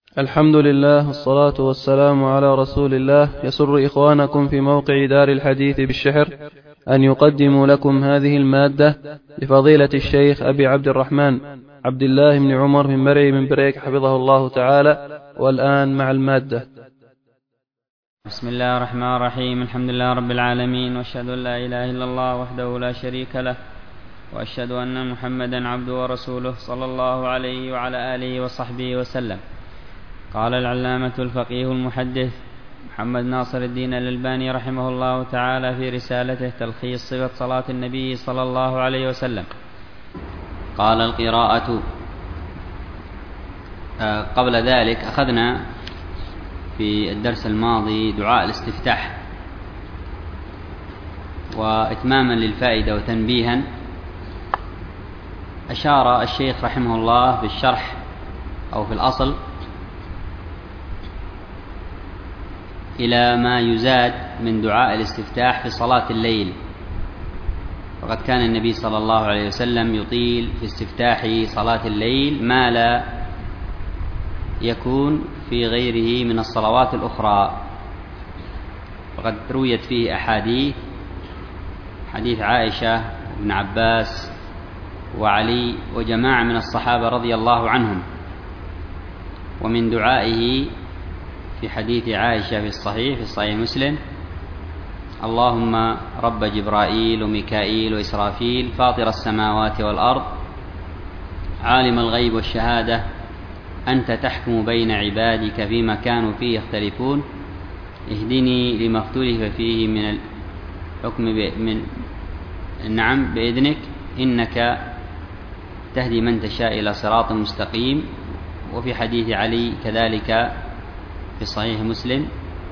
الحمد لله والصلاة والسلام على رسول الله. يسر إخوانكم في موقع دار الحديث بالشحر أن يقدموا لكم هذه المادة لفضيلة الشيخ أبي عبد الرحمن عبد الله بن عمر من مرعي من بريك حفظه الله تعالى. والآن مع المادة. بسم الله الرحمن الرحيم. الحمد لله رب العالمين، وأشهد أن لا إله إلا الله وحده لا شريك له، وأشهد أن محمدا عبده ورسوله صلى الله عليه وعلى آله وصحبه وسلم. قال العلامة الفقيه المحدث محمد ناصر الدين الألباني رحمه الله تعالى في رسالته تلخيص صفة صلاة النبي صلى الله عليه وسلم، قال القراءة. قبل ذلك أخذنا في الدرس الماضي دعاء الاستفتاح، وإتماما للفائدة وتنبيها أشار الشيخ رحمه الله في الشرح أو في الأصل إلى ما يزاد من دعاء الاستفتاح في صلاة الليل، وقد كان النبي صلى الله عليه وسلم يطيل في استفتاح صلاة الليل ما لا يكون في غيره من الصلوات الأخرى. وقد رويت فيه أحاديث، حديث عائشة وابن عباس وعلي وجماعة من الصحابة رضي الله عنهم. ومن دعائه في حديث عائشة في صحيح مسلم: اللهم رب جبرائيل وميكائيل وإسرافيل فاطر السماوات والأرض عالم الغيب والشهادة أنت تحكم بين عبادك فيما كانوا فيه يختلفون اهدني لما اختلف فيه من الحكم بإذنك إنك تهدي من تشاء إلى صراط مستقيم. وفي حديث علي كذلك في صحيح مسلم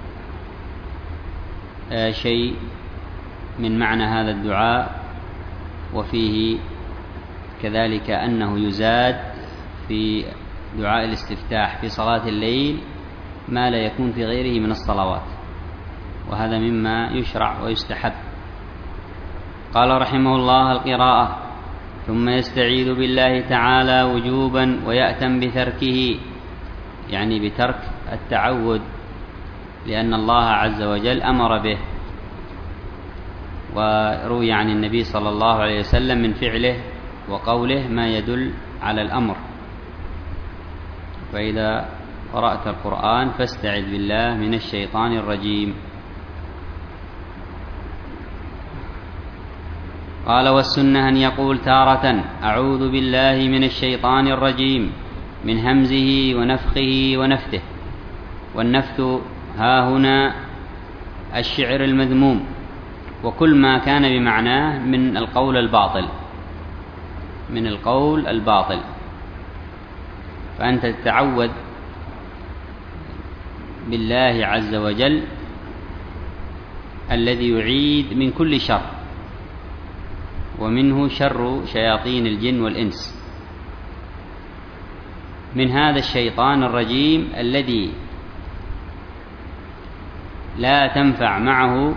شيء من معنى هذا الدعاء، وفيه كذلك أنه يزاد في دعاء الاستفتاح في صلاة الليل ما لا يكون في غيره من الصلوات، وهذا مما يشرع ويستحب. قال رحمه الله: القراءة، ثم يستعيذ بالله تعالى وجوبا ويأتم بتركه، يعني بترك التعوذ، لأن الله عز وجل أمر به، وروي عن النبي صلى الله عليه وسلم من فعله وقوله ما يدل على الأمر. فإذا قرأت القرآن فاستعذ بالله من الشيطان الرجيم. قال: والسنة أن يقول تارة أعوذ بالله من الشيطان الرجيم من همزه ونفخه ونفثه. والنفث ها هنا الشعر المذموم، وكل ما كان بمعناه من القول الباطل. فأنت تتعوذ بالله عز وجل الذي يعيد من كل شر، ومنه شر شياطين الجن والإنس، من هذا الشيطان الرجيم الذي لا تنفع معه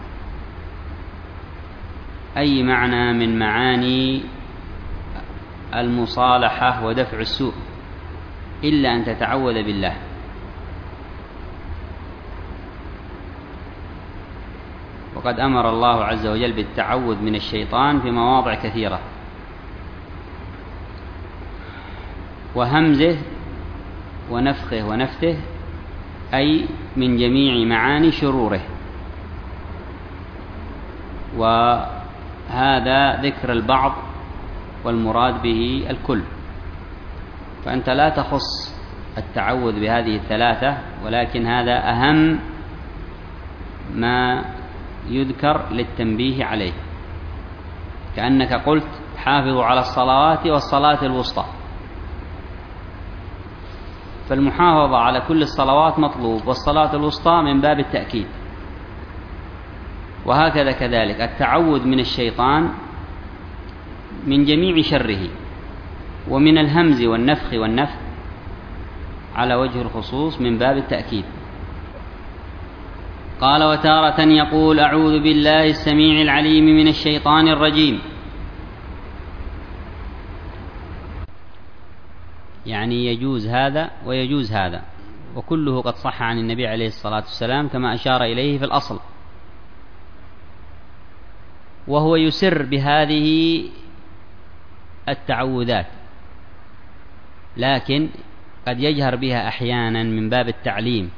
أي معنى من معاني المصالحة ودفع السوء إلا أن تتعوذ بالله. وقد أمر الله عز وجل بالتعوذ من الشيطان في مواضع كثيرة. وهمزه ونفخه ونفثه أي من جميع معاني شروره، وهذا ذكر البعض والمراد به الكل. فأنت لا تخص التعوذ بهذه الثلاثة، ولكن هذا أهم ما يذكر للتنبيه عليه، كأنك قلت حافظوا على الصلوات والصلاة الوسطى، فالمحافظة على كل الصلوات مطلوب، والصلاة الوسطى من باب التأكيد. وهكذا كذلك التعوذ من الشيطان من جميع شره، ومن الهمز والنفخ والنفث على وجه الخصوص من باب التأكيد. قال: وتارة يقول أعوذ بالله السميع العليم من الشيطان الرجيم، يعني يجوز هذا ويجوز هذا، وكله قد صح عن النبي عليه الصلاة والسلام كما أشار إليه في الأصل. وهو يسر بهذه التعوذات، لكن قد يجهر بها أحيانا من باب التعليم،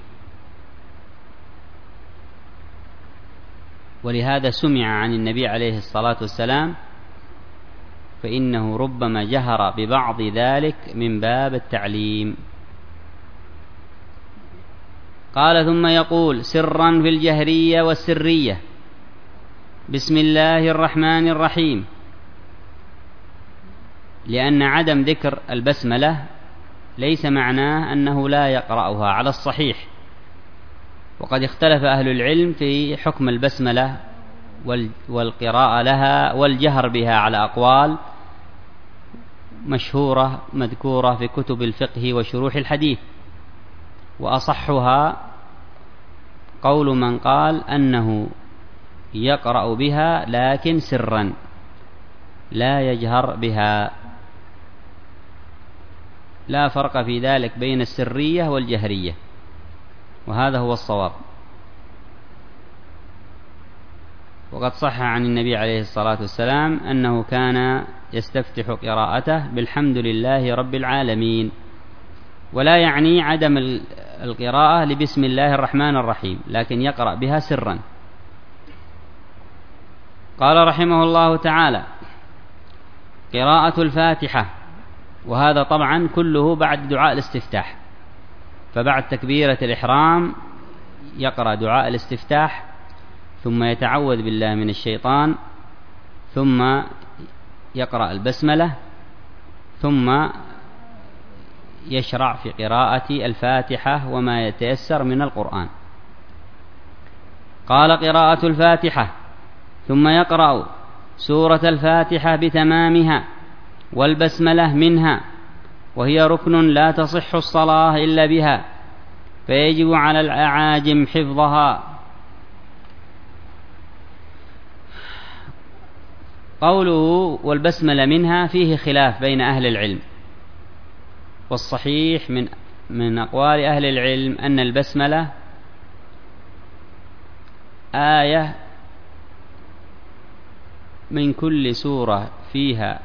ولهذا سمع عن النبي عليه الصلاة والسلام فإنه ربما جهر ببعض ذلك من باب التعليم. قال: ثم يقول سرا في الجهرية والسرية: بسم الله الرحمن الرحيم، لأن عدم ذكر البسملة ليس معناه أنه لا يقرأها على الصحيح، وقد اختلف أهل العلم في حكم البسملة والقراءة لها والجهر بها على أقوال مشهورة مذكورة في كتب الفقه وشروح الحديث، وأصحها قول من قال أنه يقرأ بها لكن سرا لا يجهر بها، لا فرق في ذلك بين السرية والجهرية، وهذا هو الصواب. وقد صح عن النبي عليه الصلاة والسلام أنه كان يستفتح قراءته بالحمد لله رب العالمين، ولا يعني عدم القراءة لبسم الله الرحمن الرحيم، لكن يقرأ بها سرا. قال رحمه الله تعالى: قراءة الفاتحة، وهذا طبعا كله بعد دعاء الاستفتاح، فبعد تكبيرة الإحرام يقرأ دعاء الاستفتاح، ثم يتعوذ بالله من الشيطان، ثم يقرأ البسملة، ثم يشرع في قراءة الفاتحة وما يتيسر من القرآن. قال: قراءة الفاتحة، ثم يقرأ سورة الفاتحة بتمامها والبسملة منها، وهي ركن لا تصح الصلاة إلا بها، فيجب على الأعاجم حفظها. قوله والبسملة منها فيه خلاف بين أهل العلم، والصحيح من أقوال أهل العلم أن البسملة آية من كل سورة فيها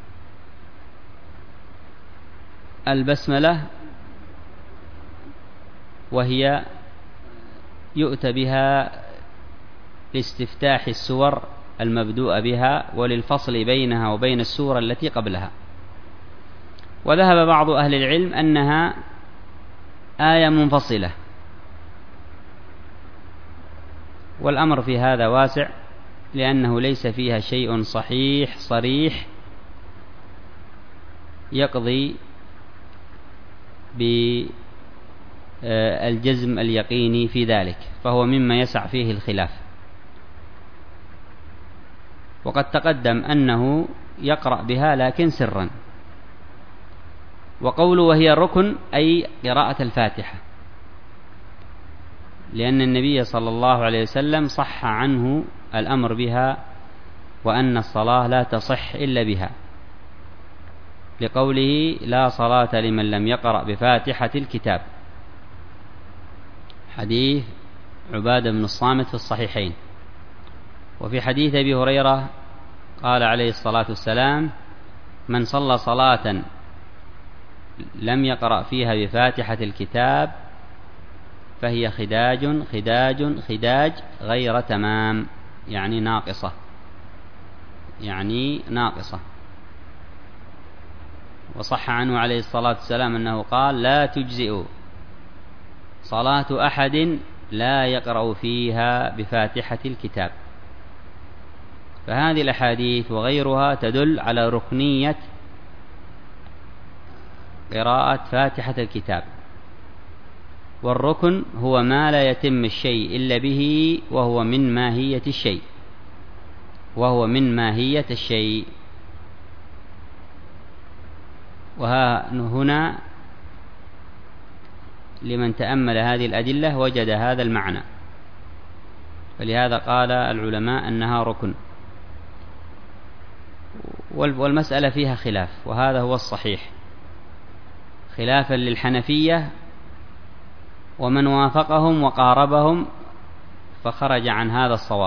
البسملة، وهي يؤتى بها لاستفتاح السور المبدوء بها وللفصل بينها وبين السورة التي قبلها. وذهب بعض أهل العلم أنها آية منفصلة، والأمر في هذا واسع، لأنه ليس فيها شيء صحيح صريح يقضي بالجزم اليقيني في ذلك، فهو مما يسع فيه الخلاف. وقد تقدم أنه يقرأ بها لكن سرا. وقوله وهي ركن أي قراءة الفاتحة، لأن النبي صلى الله عليه وسلم صح عنه الأمر بها، وأن الصلاة لا تصح إلا بها، لقوله لا صلاة لمن لم يقرأ بفاتحة الكتاب، حديث عبادة بن الصامت في الصحيحين. وفي حديث أبي هريرة قال عليه الصلاة والسلام: من صلى صلاة لم يقرأ فيها بفاتحة الكتاب فهي خداج خداج خداج غير تمام، يعني ناقصة. وصح عنه عليه الصلاة والسلام أنه قال: لا تجزئ صلاة أحد لا يقرأ فيها بفاتحة الكتاب. فهذه الأحاديث وغيرها تدل على ركنية قراءة فاتحة الكتاب، والركن هو ما لا يتم الشيء إلا به، وهو من ماهية الشيء. وهنا لمن تأمل هذه الأدلة وجد هذا المعنى، فلهذا قال العلماء أنها ركن. والمسألة فيها خلاف، وهذا هو الصحيح، خلافا للحنفية ومن وافقهم وقاربهم فخرج عن هذا الصواب،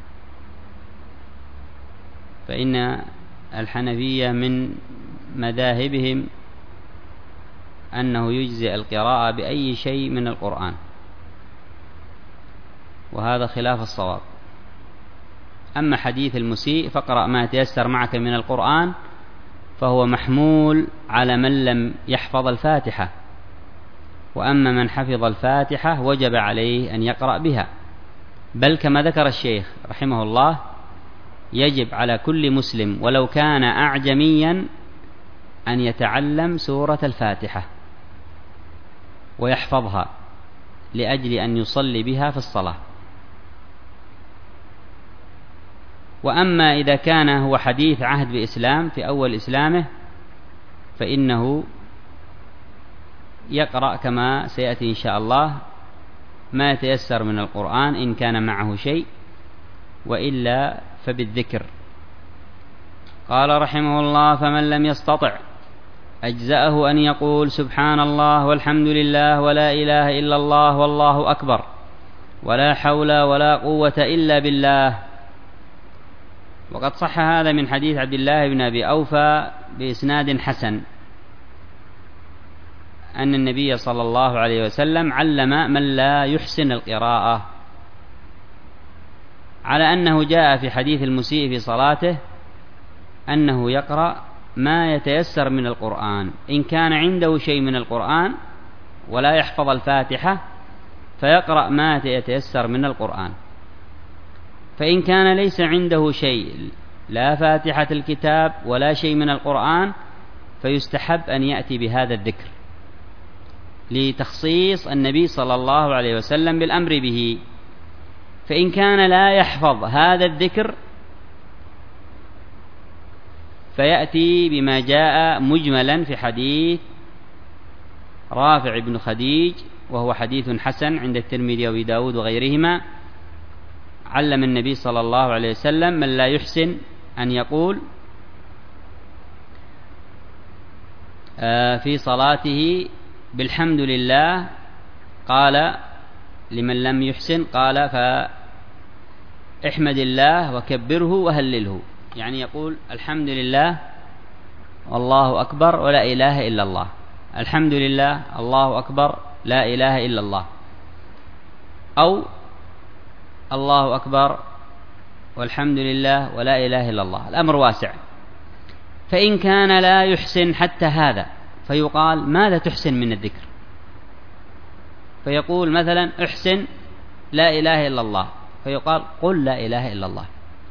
فإن الحنفية من مذاهبهم أنه يجزئ القراءة بأي شيء من القرآن، وهذا خلاف الصواب. أما حديث المسيء فاقرأ ما تيسر معك من القرآن فهو محمول على من لم يحفظ الفاتحة، وأما من حفظ الفاتحة وجب عليه أن يقرأ بها، بل كما ذكر الشيخ رحمه الله يجب على كل مسلم ولو كان أعجميا أن يتعلم سورة الفاتحة ويحفظها لأجل أن يصلي بها في الصلاة. وأما إذا كان هو حديث عهد بإسلام في أول إسلامه فإنه يقرأ كما سيأتي إن شاء الله ما يتيسر من القرآن إن كان معه شيء، وإلا فبالذكر. قال رحمه الله: فمن لم يستطع أجزأه أن يقول سبحان الله والحمد لله ولا إله إلا الله والله أكبر ولا حول ولا قوة إلا بالله. وقد صح هذا من حديث عبد الله بن أبي أوفى بإسناد حسن أن النبي صلى الله عليه وسلم علم من لا يحسن القراءة، على أنه جاء في حديث المسيء في صلاته أنه يقرأ ما يتيسر من القرآن، إن كان عنده شيء من القرآن ولا يحفظ الفاتحة فيقرأ ما يتيسر من القرآن، فإن كان ليس عنده شيء لا فاتحة الكتاب ولا شيء من القرآن فيستحب أن يأتي بهذا الذكر لتخصيص النبي صلى الله عليه وسلم بالأمر به. فإن كان لا يحفظ هذا الذكر فيأتي بما جاء مجملا في حديث رافع بن خديج، وهو حديث حسن عند الترمذي وأبي داود وغيرهما. علم النبي صلى الله عليه وسلم من لا يحسن أن يقول في صلاته بالحمد لله، قال لمن لم يحسن قال فاحمد الله وكبره وهلله، يعني يقول الحمد لله والله أكبر ولا إله إلا الله، الحمد لله الله أكبر لا إله إلا الله، أو الله أكبر والحمد لله ولا إله إلا الله. الأمر واسع. فإن كان لا يحسن حتى هذا فيقال ماذا تحسن من الذكر؟ فيقول مثلا احسن لا إله إلا الله، فيقال قل لا إله إلا الله،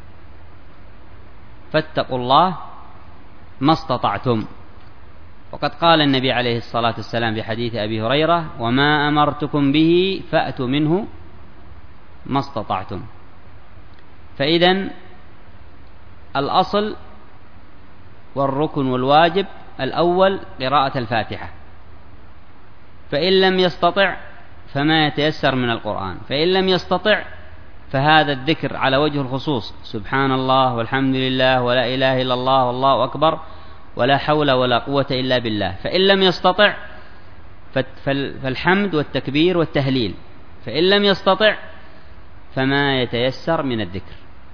فاتقوا الله ما استطعتم. وقد قال النبي عليه الصلاة والسلام في حديث أبي هريرة: وما أمرتكم به فأتوا منه ما استطعتم. فإذن الأصل والركن والواجب الأول قراءة الفاتحة، فإن لم يستطع فما يتيسر من القرآن، فإن لم يستطع فهذا الذكر على وجه الخصوص: سبحان الله والحمد لله ولا إله إلا الله والله أكبر ولا حول ولا قوة إلا بالله. فإن لم يستطع فالحمد والتكبير والتهليل، فإن لم يستطع فما يتيسر من الذكر.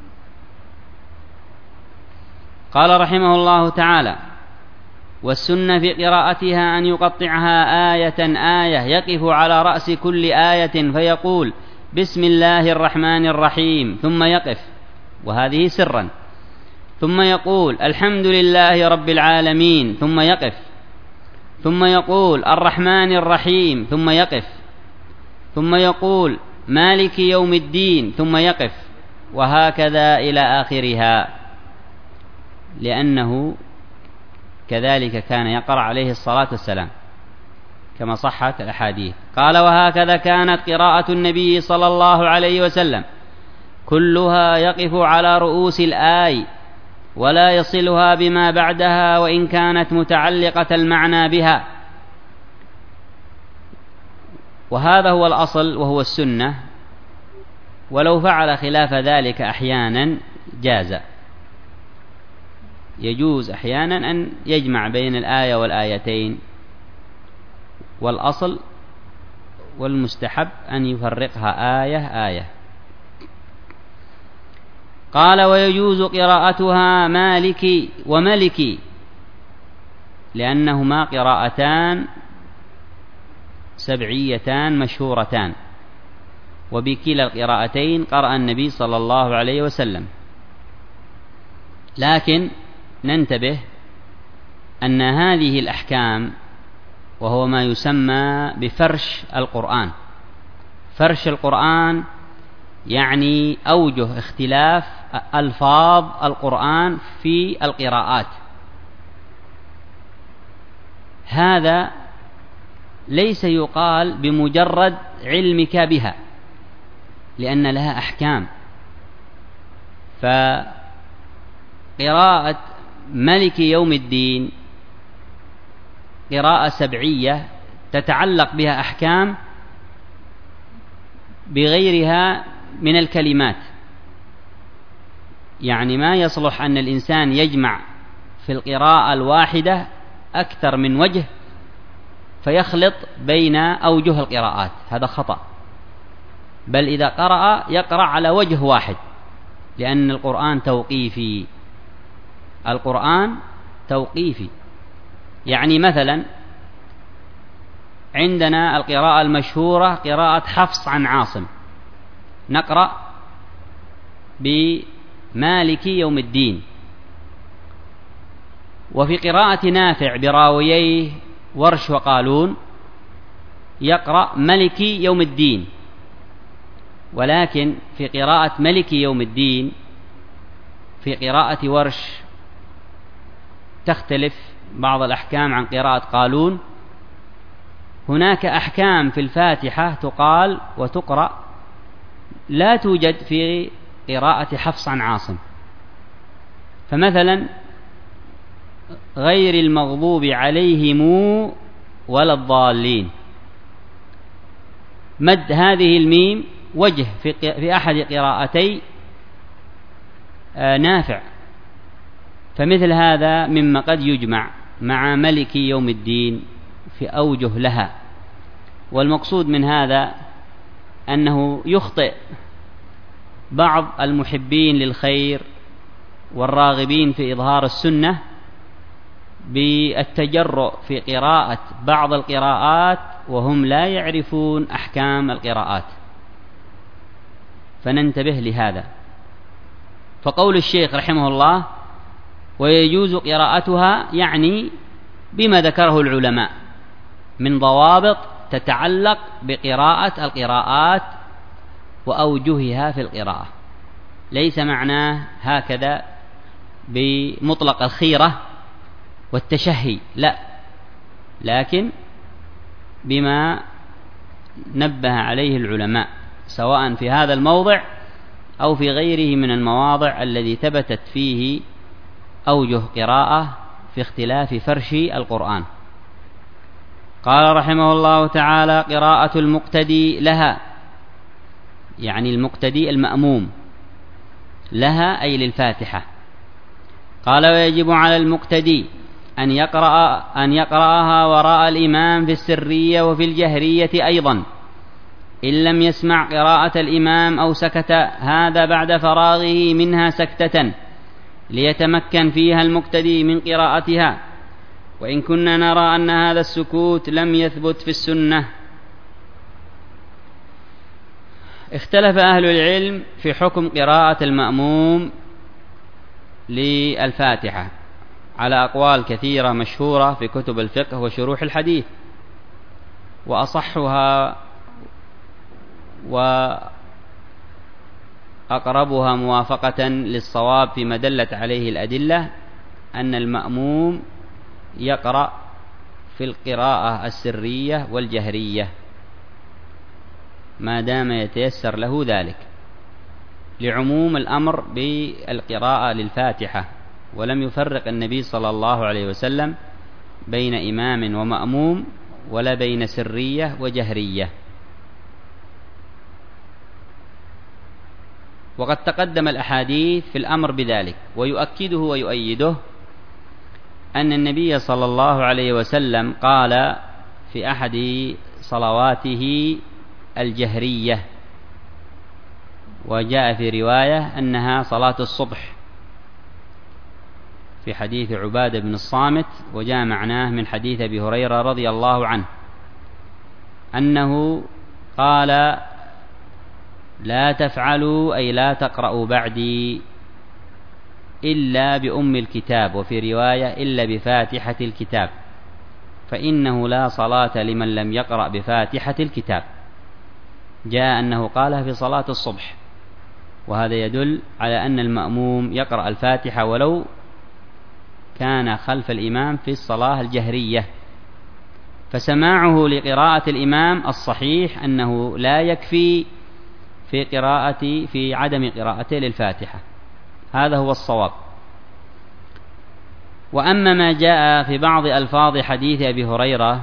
قال رحمه الله تعالى: والسنة في قراءتها أن يقطعها آية آية، يقف على رأس كل آية فيقول بسم الله الرحمن الرحيم ثم يقف، وهذه سرا، ثم يقول الحمد لله رب العالمين ثم يقف، ثم يقول الرحمن الرحيم ثم يقف، ثم يقول مالك يوم الدين ثم يقف، وهكذا إلى آخرها، لأنه كذلك كان يقرأ عليه الصلاة والسلام كما صحت الأحاديث. قال: وهكذا كانت قراءة النبي صلى الله عليه وسلم كلها يقف على رؤوس الآي ولا يصلها بما بعدها وإن كانت متعلقة المعنى بها. وهذا هو الأصل وهو السنة، ولو فعل خلاف ذلك أحيانا جاز، يجوز أحيانا أن يجمع بين الآية والآيتين والأصل والمستحب أن يفرقها آية آية. قال: ويجوز قراءتها مالكي وملكي، لأنهما قراءتان سبعيتان مشهورتان، وبكلا القراءتين قرأ النبي صلى الله عليه وسلم. لكن ننتبه أن هذه الأحكام، وهو ما يسمى بفرش القرآن، فرش القرآن يعني أوجه اختلاف ألفاظ القرآن في القراءات، هذا ليس يقال بمجرد علمك بها، لأن لها أحكام. فقراءة ملك يوم الدين قراءة سبعية تتعلق بها أحكام بغيرها من الكلمات، يعني ما يصلح أن الإنسان يجمع في القراءة الواحدة أكثر من وجه فيخلط بين أوجه القراءات، هذا خطأ. بل إذا قرأ يقرأ على وجه واحد، لأن القرآن توقيفي، القرآن توقيفي. يعني مثلا عندنا القراءة المشهورة قراءة حفص عن عاصم، نقرأ بمالك يوم الدين. وفي قراءة نافع براوييه ورش وقالون يقرأ ملك يوم الدين. ولكن في قراءة ملك يوم الدين في قراءة ورش تختلف بعض الأحكام عن قراءة قالون. هناك أحكام في الفاتحة تقال وتقرأ لا توجد في قراءة حفص عن عاصم. فمثلا غير المغضوب عليهم ولا الضالين، مد هذه الميم وجه في أحد قراءتي نافع، فمثل هذا مما قد يجمع مع ملك يوم الدين في أوجه لها. والمقصود من هذا أنه يخطئ بعض المحبين للخير والراغبين في إظهار السنة بالتجرؤ في قراءة بعض القراءات وهم لا يعرفون أحكام القراءات، فننتبه لهذا. فقول الشيخ رحمه الله: ويجوز قراءتها، يعني بما ذكره العلماء من ضوابط تتعلق بقراءة القراءات وأوجهها في القراءة. ليس معناه هكذا بمطلق الخيرة والتشهي، لا، لكن بما نبه عليه العلماء سواء في هذا الموضع أو في غيره من المواضع الذي ثبتت فيه أوجه قراءة في اختلاف فرش القرآن. قال رحمه الله تعالى: قراءة المقتدي لها، يعني المقتدي المأموم لها أي للفاتحة. قال: ويجب على المقتدي أن يقرأها وراء الإمام في السرية وفي الجهرية أيضا، إن لم يسمع قراءة الإمام أو سكت، هذا بعد فراغه منها سكتة ليتمكن فيها المقتدي من قراءتها، وإن كنا نرى أن هذا السكوت لم يثبت في السنة. اختلف أهل العلم في حكم قراءة المأموم للفاتحة على أقوال كثيرة مشهورة في كتب الفقه وشروح الحديث، وأصحها وأقربها موافقة للصواب فيما دلت عليه الأدلة أن المأموم يقرأ في القراءة السرية والجهرية ما دام يتيسر له ذلك، لعموم الأمر بالقراءة للفاتحة. ولم يفرق النبي صلى الله عليه وسلم بين إمام ومأموم ولا بين سرية وجهرية. وقد تقدم الأحاديث في الأمر بذلك، ويؤكده ويؤيده أن النبي صلى الله عليه وسلم قال في أحد صلواته الجهرية، وجاء في رواية أنها صلاة الصبح في حديث عبادة بن الصامت، وجاء معناه من حديث أبي هريرة رضي الله عنه أنه قال: لا تفعلوا أي لا تقرأوا بعدي إلا بأم الكتاب، وفي رواية إلا بفاتحة الكتاب، فإنه لا صلاة لمن لم يقرأ بفاتحة الكتاب. جاء أنه قالها في صلاة الصبح، وهذا يدل على أن المأموم يقرأ الفاتحة ولو كان خلف الإمام في الصلاة الجهرية. فسماعه لقراءة الإمام الصحيح أنه لا يكفي في عدم قراءته للفاتحة، هذا هو الصواب. وأما ما جاء في بعض ألفاظ حديث أبي هريرة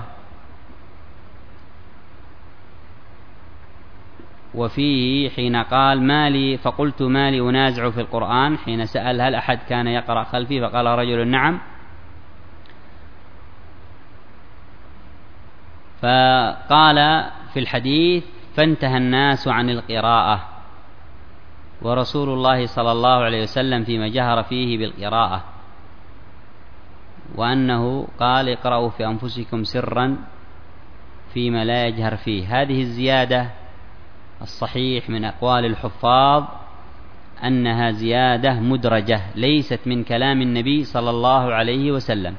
وفيه حين قال: مالي، فقلت مالي أنازع في القرآن، حين سأل هل أحد كان يقرأ خلفي فقال رجل نعم، فقال في الحديث: فانتهى الناس عن القراءة، ورسول الله صلى الله عليه وسلم فيما جهر فيه بالقراءة، وأنه قال: اقرأوا في أنفسكم سرا فيما لا يجهر فيه. هذه الزيادة الصحيح من أقوال الحفاظ أنها زيادة مدرجة، ليست من كلام النبي صلى الله عليه وسلم،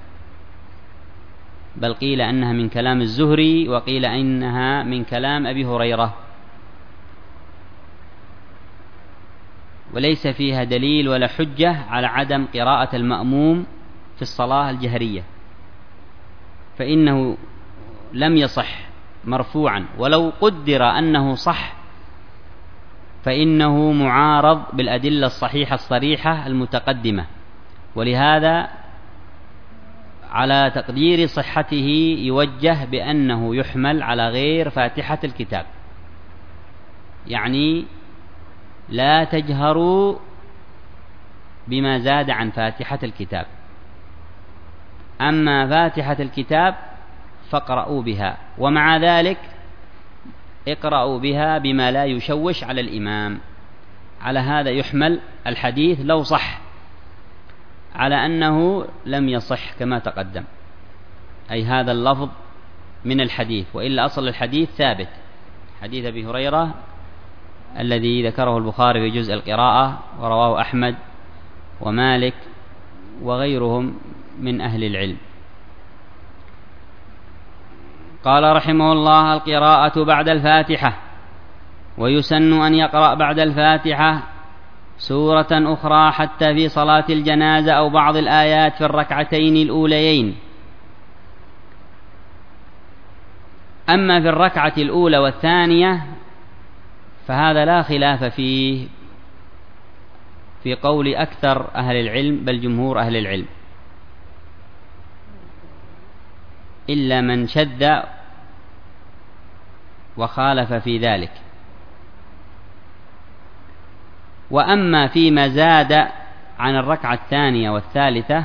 بل قيل أنها من كلام الزهري، وقيل إنها من كلام أبي هريرة، وليس فيها دليل ولا حجة على عدم قراءة المأموم في الصلاة الجهرية، فإنه لم يصح مرفوعا، ولو قدر أنه صح فإنه معارض بالأدلة الصحيحة الصريحة المتقدمة، ولهذا على تقدير صحته يوجه بأنه يحمل على غير فاتحة الكتاب، يعني لا تجهروا بما زاد عن فاتحة الكتاب، أما فاتحة الكتاب فاقرأوا بها، ومع ذلك اقرأوا بها بما لا يشوش على الإمام. على هذا يحمل الحديث لو صح على أنه لم يصح كما تقدم، أي هذا اللفظ من الحديث، وإلا أصل الحديث ثابت، حديث أبي هريرة الذي ذكره البخاري في جزء القراءة، ورواه أحمد ومالك وغيرهم من أهل العلم. قال رحمه الله: القراءة بعد الفاتحة، ويسن أن يقرأ بعد الفاتحة سورة أخرى حتى في صلاة الجنازة أو بعض الآيات في الركعتين الأوليين. أما في الركعة الأولى والثانية فهذا لا خلاف فيه في قول أكثر أهل العلم، بل جمهور أهل العلم، إلا من شذ وخالف في ذلك. وأما فيما زاد عن الركعة الثانية والثالثة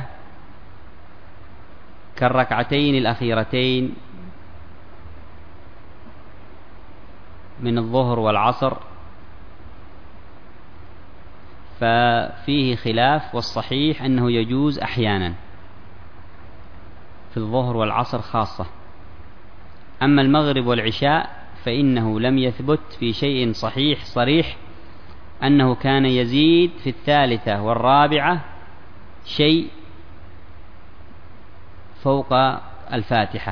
كالركعتين الأخيرتين من الظهر والعصر ففيه خلاف، والصحيح أنه يجوز أحيانا في الظهر والعصر خاصة. أما المغرب والعشاء فإنه لم يثبت في شيء صحيح صريح أنه كان يزيد في الثالثة والرابعة شيء فوق الفاتحة.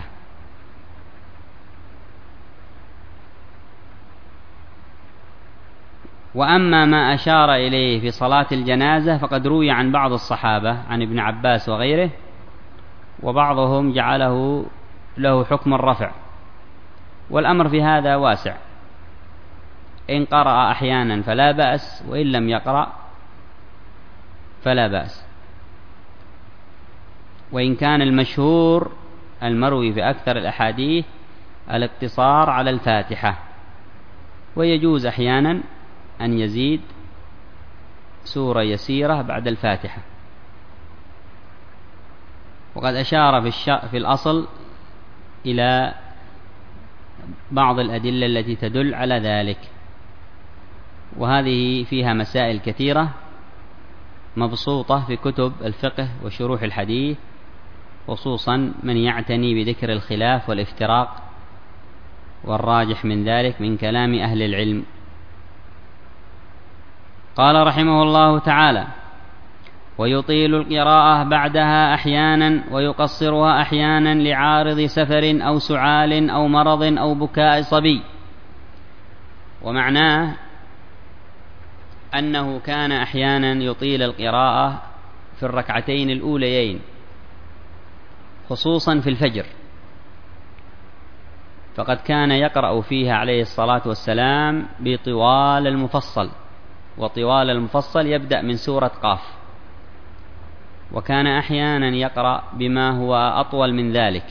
وأما ما أشار إليه في صلاة الجنازة فقد روي عن بعض الصحابة عن ابن عباس وغيره، وبعضهم جعله له حكم الرفع، والأمر في هذا واسع، إن قرأ أحيانا فلا بأس، وإن لم يقرأ فلا بأس. وإن كان المشهور المروي في أكثر الأحاديث الاقتصار على الفاتحة، ويجوز أحيانا أن يزيد سورة يسيرة بعد الفاتحة. وقد أشار في الأصل إلى بعض الأدلة التي تدل على ذلك، وهذه فيها مسائل كثيرة مبسوطة في كتب الفقه وشروح الحديث، خصوصا من يعتني بذكر الخلاف والافتراق والراجح من ذلك من كلام أهل العلم. قال رحمه الله تعالى: ويطيل القراءة بعدها أحيانا ويقصرها أحيانا لعارض سفر أو سعال أو مرض أو بكاء صبي. ومعناه أنه كان أحيانا يطيل القراءة في الركعتين الأوليين، خصوصا في الفجر، فقد كان يقرأ فيها عليه الصلاة والسلام بطوال المفصل، وطوال المفصل يبدأ من سورة قاف، وكان أحيانا يقرأ بما هو أطول من ذلك،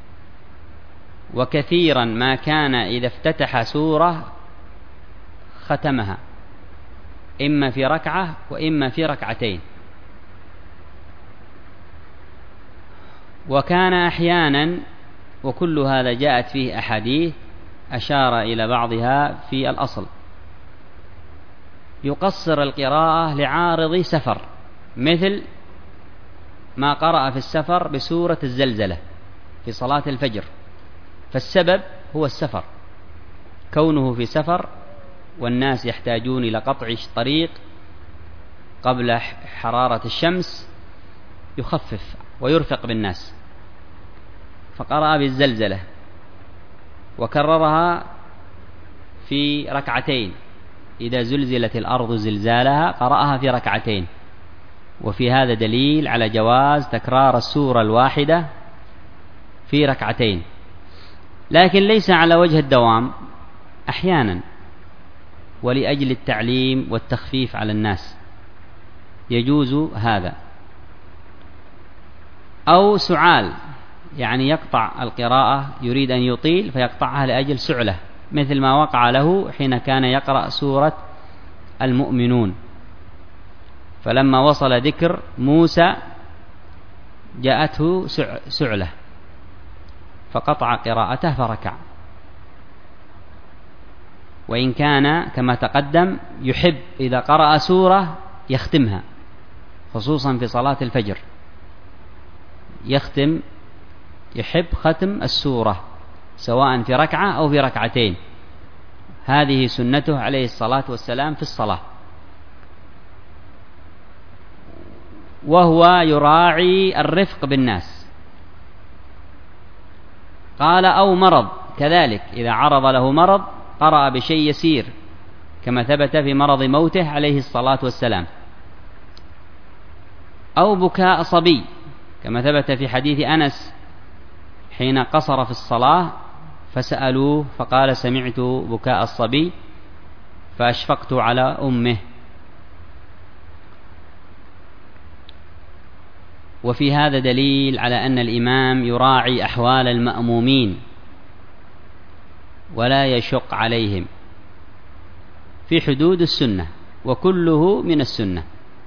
وكثيرا ما كان إذا افتتح سورة ختمها إما في ركعة وإما في ركعتين. وكان أحيانا، وكل هذا جاءت فيه أحاديث أشار إلى بعضها في الأصل، يقصر القراءة لعارض سفر، مثل ما قرأ في السفر بسورة الزلزلة في صلاة الفجر، فالسبب هو السفر، كونه في سفر والناس يحتاجون إلى قطع طريق قبل حرارة الشمس، يخفف ويرفق بالناس، فقرأ بالزلزلة وكررها في ركعتين، إذا زلزلت الأرض زلزالها قرأها في ركعتين. وفي هذا دليل على جواز تكرار السورة الواحدة في ركعتين، لكن ليس على وجه الدوام، أحيانا ولأجل التعليم والتخفيف على الناس يجوز هذا. أو سعال، يعني يقطع القراءة، يريد أن يطيل فيقطعها لأجل سعلة، مثل ما وقع له حين كان يقرأ سورة المؤمنون، فلما وصل ذكر موسى جاءته سعلة فقطع قراءته فركع. وإن كان كما تقدم يحب إذا قرأ سورة يختمها، خصوصا في صلاة الفجر يحب ختم السورة سواء في ركعة أو في ركعتين، هذه سنته عليه الصلاة والسلام في الصلاة. وهو يراعي الرفق بالناس. قال: أو مرض، كذلك إذا عرض له مرض قرأ بشيء يسير، كما ثبت في مرض موته عليه الصلاة والسلام. أو بكاء صبي، كما ثبت في حديث أنس حين قصر في الصلاة فسألوه فقال: سمعت بكاء الصبي فأشفقت على أمه. وفي هذا دليل على أن الإمام يراعي أحوال المأمومين ولا يشق عليهم في حدود السنة، وكله من السنة.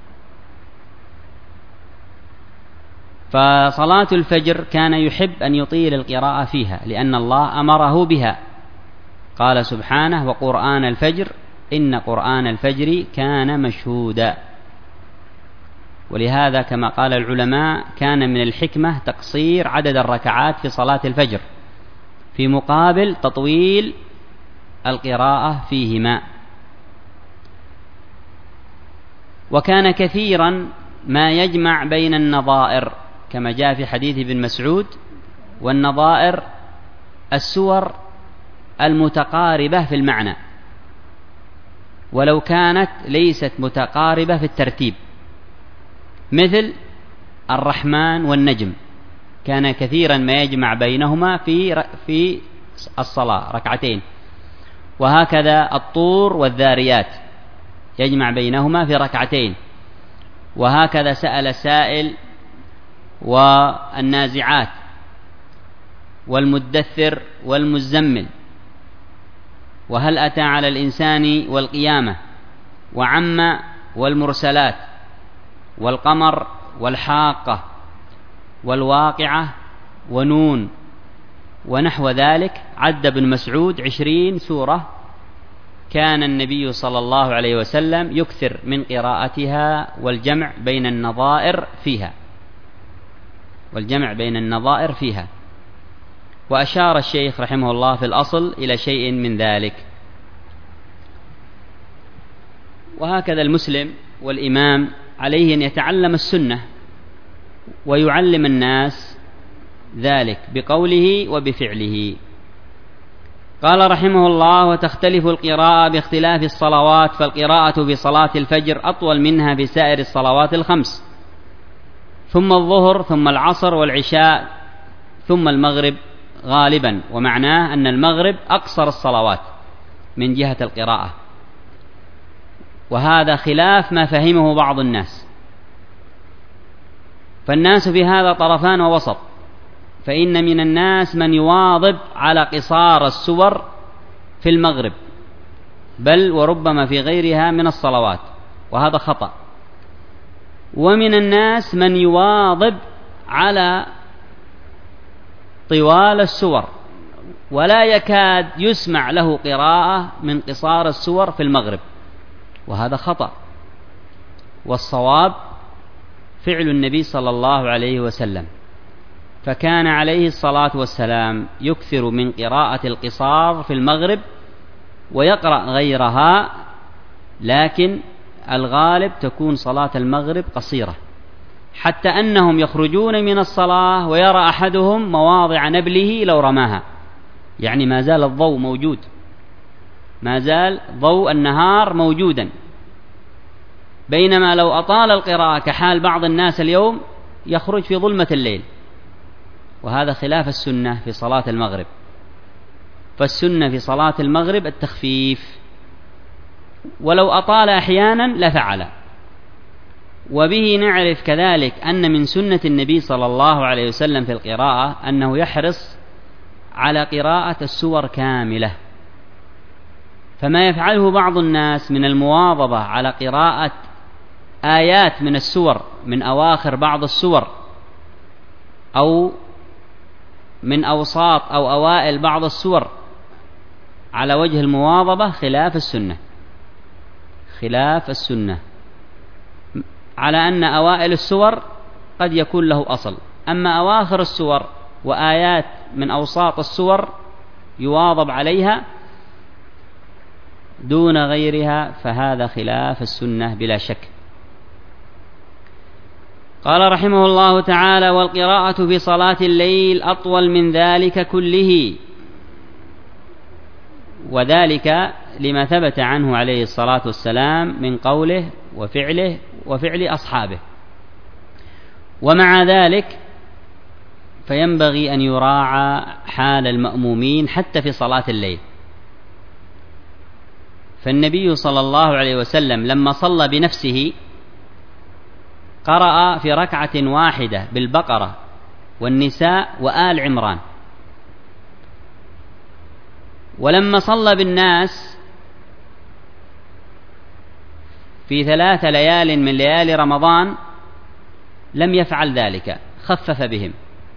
فصلاة الفجر كان يحب أن يطيل القراءة فيها، لأن الله أمره بها، قال سبحانه: وقرآن الفجر إن قرآن الفجر كان مشهودا. ولهذا كما قال العلماء كان من الحكمة تقصير عدد الركعات في صلاة الفجر في مقابل تطويل القراءة فيهما. وكان كثيرا ما يجمع بين النظائر، كما جاء في حديث ابن مسعود: والنظائر السور المتقاربة في المعنى ولو كانت ليست متقاربة في الترتيب، مثل الرحمن والنجم، كان كثيرا ما يجمع بينهما في الصلاة ركعتين. وهكذا الطور والذاريات يجمع بينهما في ركعتين. وهكذا سأل سائل والنازعات والمدثر والمزمل، وهل أتى على الإنسان والقيامة، وعم والمرسلات، والقمر والحاقة والواقعة ونون ونحو ذلك. عد ابن مسعود 20 سورة كان النبي صلى الله عليه وسلم يكثر من قراءتها والجمع بين النظائر فيها. وأشار الشيخ رحمه الله في الأصل إلى شيء من ذلك. وهكذا المسلم والإمام عليه أن يتعلم السنة ويعلم الناس ذلك بقوله وبفعله. قال رحمه الله: وتختلف القراءة باختلاف الصلوات، فالقراءة في صلاة الفجر أطول منها في سائر الصلوات الخمس، ثم الظهر، ثم العصر والعشاء، ثم المغرب غالبا. ومعناه أن المغرب أقصر الصلوات من جهة القراءة، وهذا خلاف ما فهمه بعض الناس. فالناس في هذا طرفان ووسط، فإن من الناس من يواظب على قصار السور في المغرب، بل وربما في غيرها من الصلوات، وهذا خطأ. ومن الناس من يواظب على طوال السور، ولا يكاد يسمع له قراءة من قصار السور في المغرب، وهذا خطأ. والصواب فعل النبي صلى الله عليه وسلم، فكان عليه الصلاة والسلام يكثر من قراءة القصار في المغرب ويقرأ غيرها، لكن الغالب تكون صلاة المغرب قصيرة، حتى أنهم يخرجون من الصلاة ويرى أحدهم مواضع نبله لو رماها، يعني ما زال الضوء موجود، ما زال ضوء النهار موجودا، بينما لو أطال القراءة كحال بعض الناس اليوم يخرج في ظلمة الليل، وهذا خلاف السنة في صلاة المغرب. فالسنة في صلاة المغرب التخفيف، ولو أطال أحيانا لفعل. وبه نعرف كذلك أن من سنة النبي صلى الله عليه وسلم في القراءة أنه يحرص على قراءة السور كاملة، فما يفعله بعض الناس من المواظبة على قراءة آيات من السور من أواخر بعض السور، أو من أوساط أو أوائل بعض السور على وجه المواظبة، خلاف السنة، على أن أوائل السور قد يكون له أصل، أما أواخر السور وآيات من أوساط السور يواظب عليها دون غيرها، فهذا خلاف السنة بلا شك. قال رحمه الله تعالى: والقراءة في صلاة الليل أطول من ذلك كله، وذلك لما ثبت عنه عليه الصلاة والسلام من قوله وفعله وفعل أصحابه. ومع ذلك فينبغي أن يراعى حال المأمومين حتى في صلاة الليل. فالنبي صلى الله عليه وسلم لما صلى بنفسه قرأ في ركعة واحدة بالبقرة والنساء وآل عمران، ولما صلى بالناس في 3 ليال من ليالي رمضان لم يفعل ذلك، خفف بهم.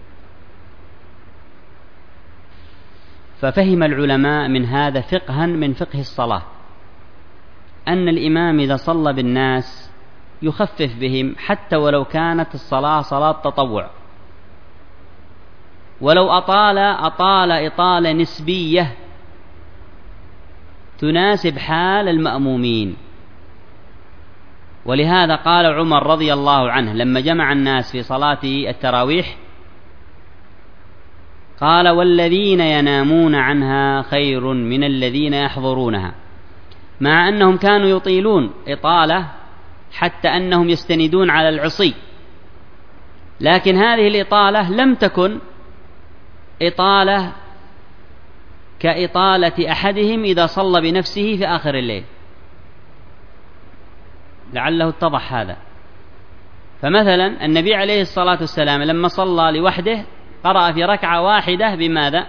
ففهم العلماء من هذا فقها من فقه الصلاة، أن الإمام إذا صلى بالناس يخفف بهم حتى ولو كانت الصلاة صلاة تطوع، ولو أطال إطالة نسبية تناسب حال المأمومين. ولهذا قال عمر رضي الله عنه لما جمع الناس في صلاة التراويح، قال: والذين ينامون عنها خير من الذين يحضرونها، مع أنهم كانوا يطيلون إطالة حتى أنهم يستندون على العصي، لكن هذه الإطالة لم تكن إطالة كإطالة أحدهم إذا صلى بنفسه في آخر الليل، لعله اتضح هذا. فمثلا النبي عليه الصلاة والسلام لما صلى لوحده قرأ في ركعة واحدة بماذا؟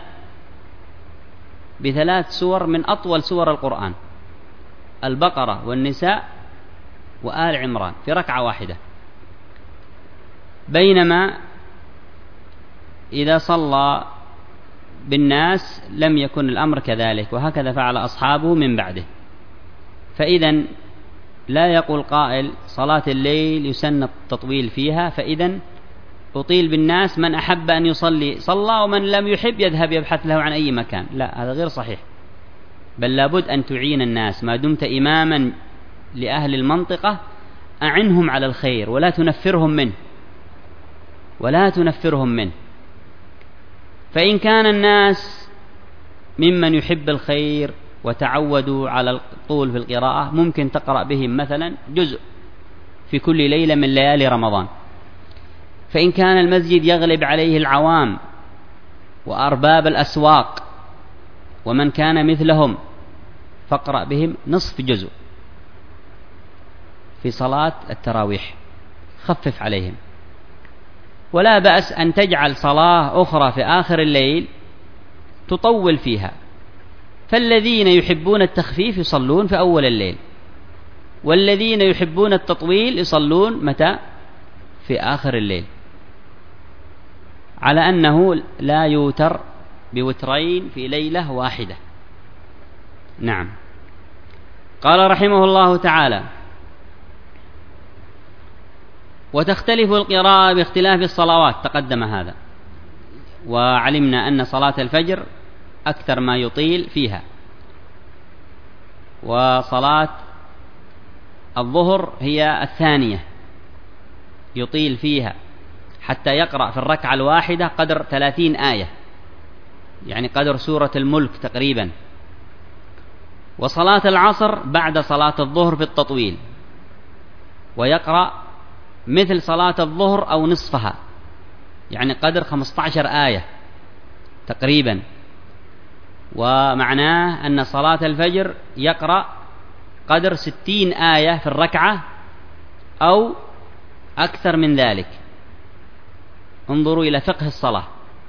ب3 سور من أطول سور القرآن، البقرة والنساء وآل عمران في ركعة واحدة. بينما إذا صلى بالناس لم يكن الأمر كذلك، وهكذا فعل أصحابه من بعده. فإذا لا يقول قائل صلاة الليل يسن التطويل فيها، فإذا أطيل بالناس، من أحب أن يصلي صلى ومن لم يحب يذهب يبحث له عن أي مكان. لا، هذا غير صحيح، بل لابد أن تعين الناس ما دمت إماما لأهل المنطقة، أعنهم على الخير ولا تنفرهم منه. فإن كان الناس ممن يحب الخير وتعودوا على الطول في القراءة، ممكن تقرأ بهم مثلا جزء في كل ليلة من ليالي رمضان. فإن كان المسجد يغلب عليه العوام وأرباب الأسواق ومن كان مثلهم، فاقرأ بهم نصف جزء في صلاة التراويح، خفف عليهم. ولا بأس أن تجعل صلاة أخرى في آخر الليل تطول فيها، فالذين يحبون التخفيف يصلون في أول الليل، والذين يحبون التطويل يصلون متى؟ في آخر الليل، على أنه لا يوتر بوترين في ليلة واحدة. نعم. قال رحمه الله تعالى: وتختلف القراءة باختلاف الصلوات. تقدم هذا، وعلمنا أن صلاة الفجر أكثر ما يطيل فيها، وصلاة الظهر هي الثانية يطيل فيها حتى يقرأ في الركعة الواحدة قدر 30 آية، يعني قدر سورة الملك تقريبا. وصلاة العصر بعد صلاة الظهر في التطويل، ويقرأ مثل صلاة الظهر أو نصفها، يعني قدر 15 آية تقريبا. ومعناه أن صلاة الفجر يقرأ قدر 60 آية في الركعة أو أكثر من ذلك. انظروا إلى فقه الصلاة.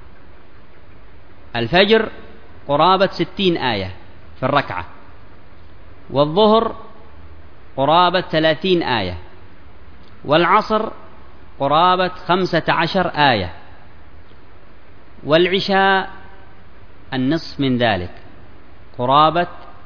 الفجر قرابة 60 آية في الركعة، والظهر قرابة 30 آية، والعصر قرابة 15 آية، والعشاء النصف من ذلك قرابة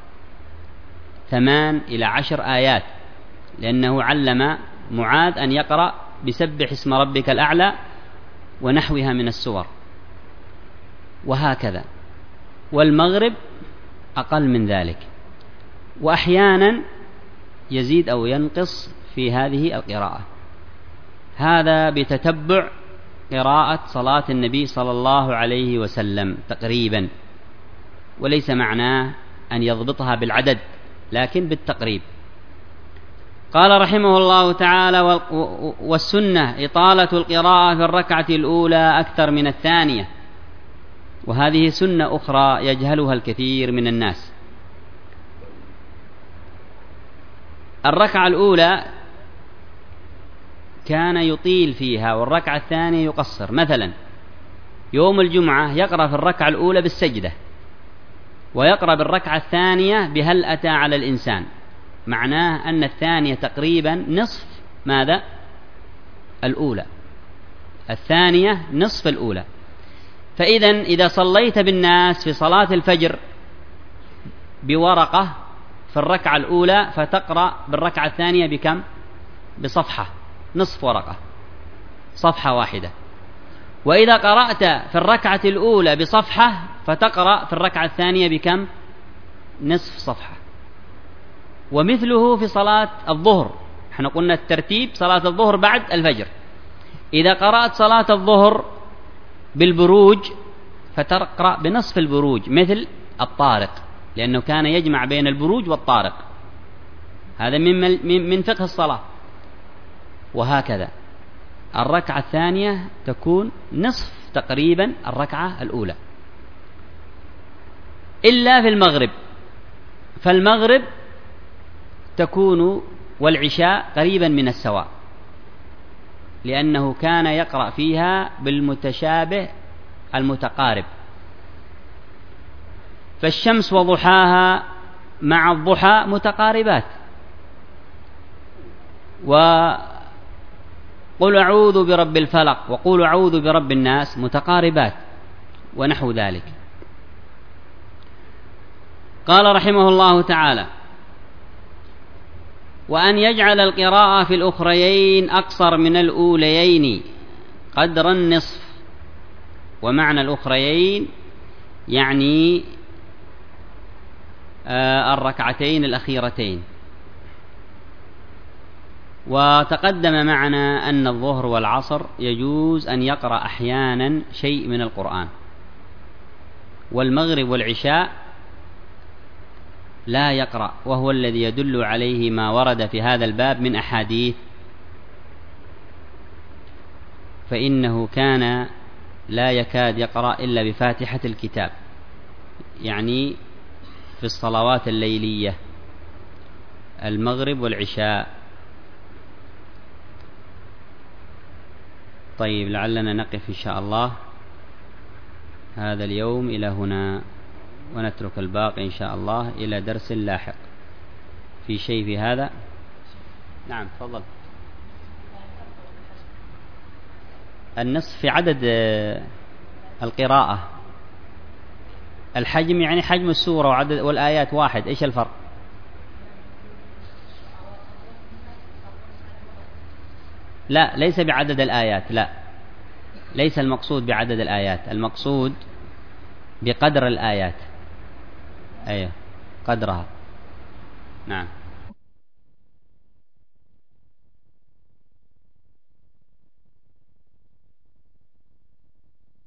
8 إلى 10 آيات، لأنه علم معاذ أن يقرأ بسبح اسم ربك الأعلى ونحوها من السور، وهكذا. والمغرب أقل من ذلك، وأحيانا يزيد أو ينقص في هذه القراءة. هذا بتتبع قراءة صلاة النبي صلى الله عليه وسلم تقريبا، وليس معناه أن يضبطها بالعدد، لكن بالتقريب. قال رحمه الله تعالى: والسنة إطالة القراءة في الركعة الأولى أكثر من الثانية. وهذه سنة أخرى يجهلها الكثير من الناس. الركعة الأولى كان يطيل فيها، والركعة الثانية يقصر. مثلا يوم الجمعة يقرأ في الركعة الأولى بالسجدة، ويقرأ بالركعة الثانية بهل أتى على الإنسان، معناه أن الثانية تقريبا نصف ماذا؟ الأولى. الثانية نصف الأولى. فإذا إذا صليت بالناس في صلاة الفجر بورقة في الركعة الأولى، فتقرأ بالركعة الثانية بكم؟ بصفحة، نصف ورقة، صفحة واحدة. وإذا قرأت في الركعة الأولى بصفحة، فتقرأ في الركعة الثانية بكم؟ نصف صفحة. ومثله في صلاة الظهر. احنا قلنا الترتيب صلاة الظهر بعد الفجر. إذا قرأت صلاة الظهر بالبروج، فتقرأ بنصف البروج مثل الطارق، لأنه كان يجمع بين البروج والطارق. هذا من فقه الصلاة. وهكذا الركعة الثانية تكون نصف تقريبا الركعة الأولى، إلا في المغرب. فالمغرب تكون والعشاء قريبا من السواء، لأنه كان يقرأ فيها بالمتشابه المتقارب. فالشمس وضحاها مع الضحى متقاربات، وقل أعوذ برب الفلق وقل أعوذ برب الناس متقاربات، ونحو ذلك. قال رحمه الله تعالى: وأن يجعل القراءة في الأخريين أقصر من الأوليين قدر النصف. ومعنى الأخريين يعني الركعتين الأخيرتين. وتقدم معنا أن الظهر والعصر يجوز أن يقرأ أحيانا شيء من القرآن، والمغرب والعشاء لا يقرأ، وهو الذي يدل عليه ما ورد في هذا الباب من أحاديث، فإنه كان لا يكاد يقرأ إلا بفاتحة الكتاب، يعني في الصلوات الليلية المغرب والعشاء. طيب، لعلنا نقف إن شاء الله هذا اليوم إلى هنا، ونترك الباقي إن شاء الله إلى درس لاحق. في شيء في هذا؟ نعم، تفضل. النصف في عدد القراءة، الحجم يعني حجم السورة وعدد والآيات واحد. إيش الفرق؟ لا، ليس بعدد الآيات، لا، ليس المقصود بعدد الآيات، المقصود بقدر الآيات. أيه، قدرها. نعم.